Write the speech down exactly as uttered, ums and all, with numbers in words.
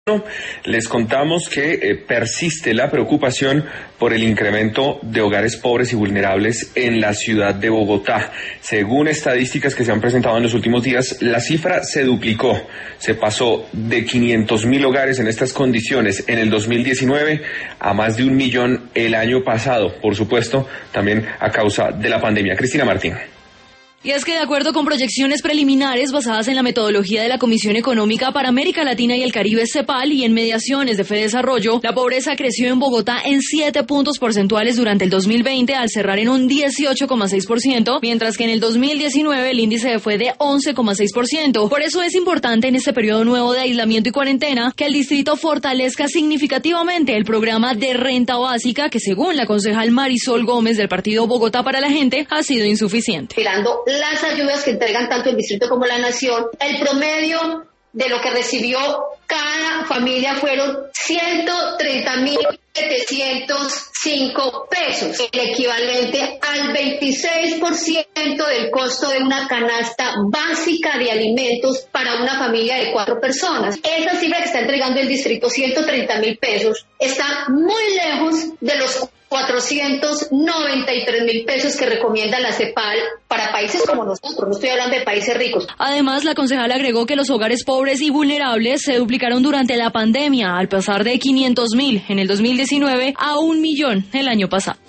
Les contamos que eh, persiste la preocupación por el incremento de hogares pobres y vulnerables en la ciudad de Bogotá. Según estadísticas que se han presentado en los últimos días, la cifra se duplicó. Se pasó de quinientos mil hogares en estas condiciones en el dos mil diecinueve a más de un millón el año pasado, por supuesto, también a causa de la pandemia. Cristina Martín. Y es que de acuerdo con proyecciones preliminares basadas en la metodología de la Comisión Económica para América Latina y el Caribe CEPAL y en mediaciones de FEDesarrollo, la pobreza creció en Bogotá en siete puntos porcentuales durante el dos mil veinte al cerrar en un dieciocho coma seis por ciento, mientras que en el dos mil diecinueve el índice fue de once coma seis por ciento. Por eso es importante en este periodo nuevo de aislamiento y cuarentena que el distrito fortalezca significativamente el programa de renta básica que, según la concejal Marisol Gómez del partido Bogotá para la Gente, ha sido insuficiente. Mirando las ayudas que entregan tanto el distrito como la nación, el promedio de lo que recibió cada familia fueron ciento treinta mil setecientos cinco pesos, el equivalente al veintiséis por ciento del costo de una canasta básica de alimentos para una familia de cuatro personas. Esa cifra que está entregando el distrito, ciento treinta mil pesos, está muy lejos de los cuatrocientos noventa y tres mil pesos que recomienda la CEPAL para países como nosotros, no estoy hablando de países ricos. Además, la concejala agregó que los hogares pobres y vulnerables se duplicaron durante la pandemia, al pasar de quinientos mil en el dos mil diecinueve a un millón el año pasado.